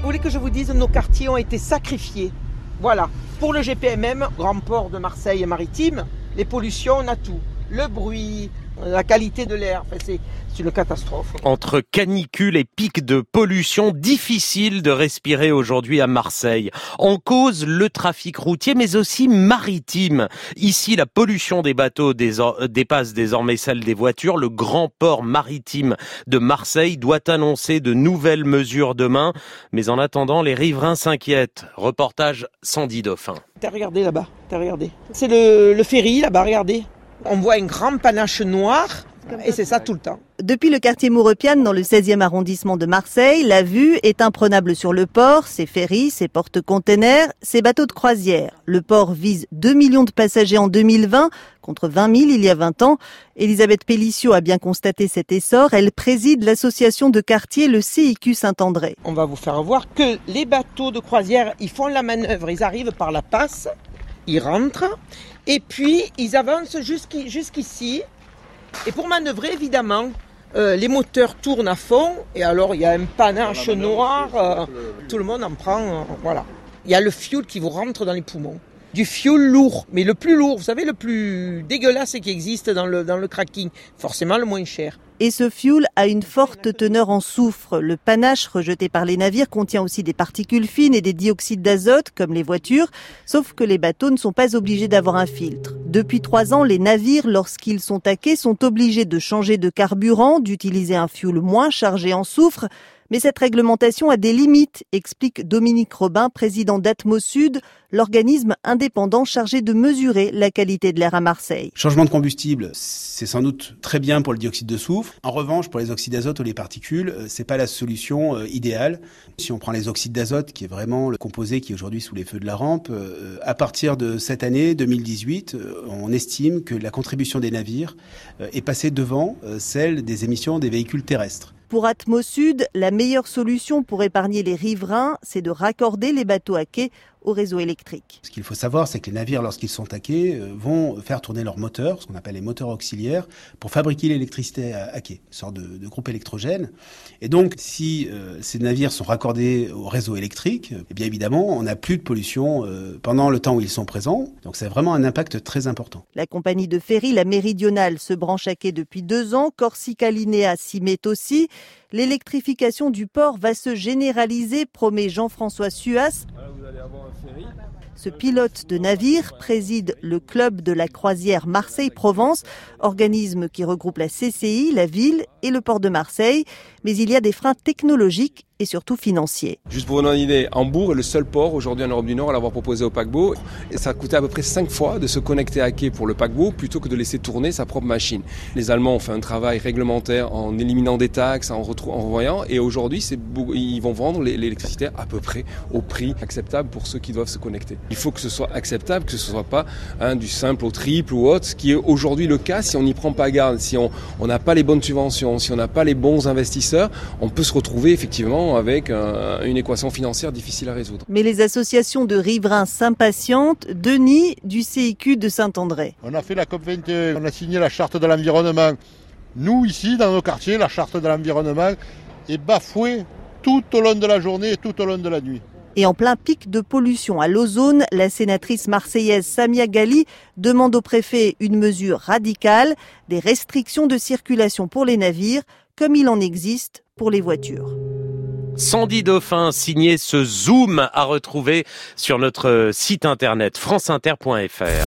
voulez que je vous dise, nos quartiers ont été sacrifiés. Voilà. Pour le GPMM, Grand Port de Marseille et Maritime, les pollutions, on a tout. Le bruit, la qualité de l'air, enfin, c'est une catastrophe. Entre canicule et pics de pollution, difficile de respirer aujourd'hui à Marseille. En cause, le trafic routier, mais aussi maritime. Ici, la pollution des bateaux dépasse désormais celle des voitures. Le grand port maritime de Marseille doit annoncer de nouvelles mesures demain. Mais en attendant, les riverains s'inquiètent. Reportage Sandy Dauphin. Regardez là-bas, regardez. C'est le ferry là-bas, regardez. On voit un grand panache noir et c'est ça tout le temps. Depuis le quartier Mourepiane, dans le 16e arrondissement de Marseille, la vue est imprenable sur le port, ses ferries, ses porte-containers, ses bateaux de croisière. Le port vise 2 millions de passagers en 2020, contre 20 000 il y a 20 ans. Elisabeth Pellicio a bien constaté cet essor. Elle préside l'association de quartier, le CIQ Saint-André. On va vous faire voir que les bateaux de croisière, ils font la manœuvre, ils arrivent par la passe, ils rentrent et puis ils avancent jusqu'ici. Et pour manœuvrer, évidemment, les moteurs tournent à fond et alors il y a un panache noir, tout le monde en prend, voilà. Il y a le fioul qui vous rentre dans les poumons. Du fioul lourd, mais le plus lourd, vous savez, le plus dégueulasse qui existe dans le cracking, forcément le moins cher. Et ce fioul a une forte teneur en soufre. Le panache rejeté par les navires contient aussi des particules fines et des dioxydes d'azote, comme les voitures, sauf que les bateaux ne sont pas obligés d'avoir un filtre. Depuis 3 ans, les navires, lorsqu'ils sont à quai, sont obligés de changer de carburant, d'utiliser un fioul moins chargé en soufre. Mais cette réglementation a des limites, explique Dominique Robin, président d'Atmos Sud, l'organisme indépendant chargé de mesurer la qualité de l'air à Marseille. Changement de combustible, c'est sans doute très bien pour le dioxyde de soufre. En revanche, pour les oxydes d'azote ou les particules, c'est pas la solution idéale. Si on prend les oxydes d'azote, qui est vraiment le composé qui est aujourd'hui sous les feux de la rampe, à partir de cette année 2018, on estime que la contribution des navires est passée devant celle des émissions des véhicules terrestres. Pour Atmos Sud, la meilleure solution pour épargner les riverains, c'est de raccorder les bateaux à quai au réseau électrique. Ce qu'il faut savoir, c'est que les navires, lorsqu'ils sont à quai, vont faire tourner leurs moteurs, ce qu'on appelle les moteurs auxiliaires, pour fabriquer l'électricité à quai, une sorte de groupe électrogène. Et donc, si ces navires sont raccordés au réseau électrique, eh bien évidemment, on n'a plus de pollution pendant le temps où ils sont présents. Donc, c'est vraiment un impact très important. La compagnie de ferry, la Méridionale, se branche à quai depuis 2 ans. Corsica Linea s'y met aussi. L'électrification du port va se généraliser, promet Jean-François Suas. Vous allez avoir un ferry. Ce pilote de navire préside le club de la croisière Marseille-Provence, organisme qui regroupe la CCI, la ville et le port de Marseille. Mais il y a des freins technologiques et surtout financiers. Juste pour vous donner une idée, Hambourg est le seul port aujourd'hui en Europe du Nord à l'avoir proposé au paquebot. Et ça coûtait à peu près 5 fois de se connecter à quai pour le paquebot plutôt que de laisser tourner sa propre machine. Les Allemands ont fait un travail réglementaire en éliminant des taxes, en revoyant. Et aujourd'hui, ils vont vendre l'électricité à peu près au prix acceptable pour ceux qui doivent se connecter. Il faut que ce soit acceptable, que ce ne soit pas du simple au triple ou autre, ce qui est aujourd'hui le cas si on n'y prend pas garde, si on n'a pas les bonnes subventions, si on n'a pas les bons investisseurs, on peut se retrouver effectivement avec une équation financière difficile à résoudre. Mais les associations de riverains s'impatientent. Denis du CIQ de Saint-André. On a fait la COP21, on a signé la charte de l'environnement. Nous, ici, dans nos quartiers, la charte de l'environnement est bafouée tout au long de la journée et tout au long de la nuit. Et en plein pic de pollution à l'ozone, la sénatrice marseillaise Samia Ghali demande au préfet une mesure radicale, des restrictions de circulation pour les navires, comme il en existe pour les voitures. Sandy Dauphin signé ce Zoom à retrouver sur notre site internet franceinter.fr.